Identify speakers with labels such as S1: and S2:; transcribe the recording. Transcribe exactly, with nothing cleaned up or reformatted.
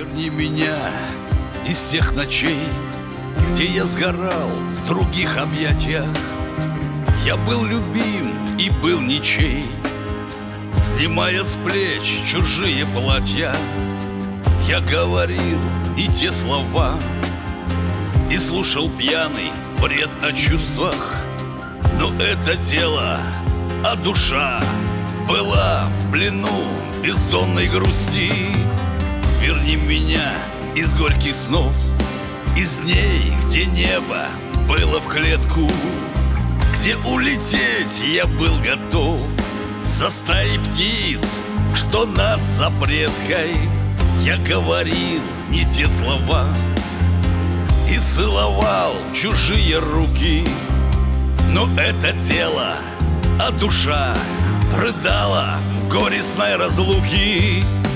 S1: Верни меня из тех ночей, где я сгорал в других объятиях. Я был любим и был ничей, снимая с плеч чужие платья. Я говорил не те слова и слушал пьяный бред о чувствах. Но это тело, а душа была в плену бездонной грусти. Верни меня из горьких снов, из дней, где небо было в клетку, где улететь я был готов за стаей птиц, что над запреткой. Я говорил не те слова и целовал чужие руки. Но это тело, а душа рыдала в горестной разлуки.